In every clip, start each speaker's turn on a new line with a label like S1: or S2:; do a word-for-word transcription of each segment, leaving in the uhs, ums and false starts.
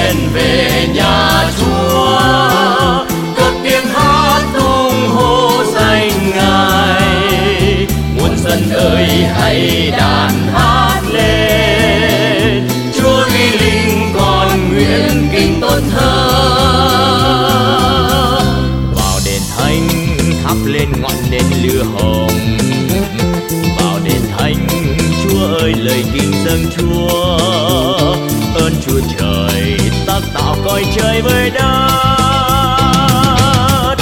S1: tiền về nhà Chúa, cất tiếng hát tung hô danh Ngài. Muôn dân ơi hãy đàn hát lên, Chúa uy linh còn nguyện kinh tôn thờ. Vào đền thánh thắp lên ngọn nến lửa hồng, vào đền thánh Chúa ơi lời kinh dâng Chúa. Ơn Chúa trời tác tạo cõi trời với đất.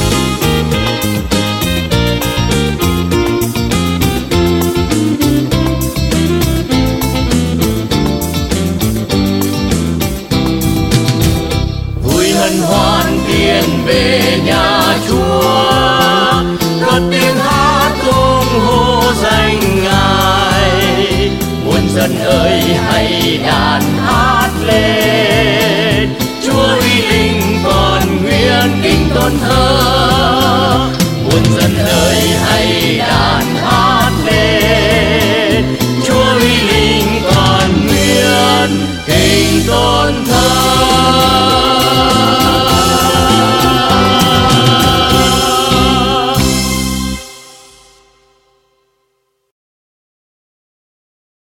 S1: Vui hân hoan tiền về nhà Chúa, cất tiếng hát tung hô danh Ngài. Muôn dân ơi hãy đàn hát lên, Chúa uy linh còn nguyện kinh tôn thờ. Muôn dân ơi hãy đàn hát lên, Chúa uy linh còn nguyện kinh tôn thờ.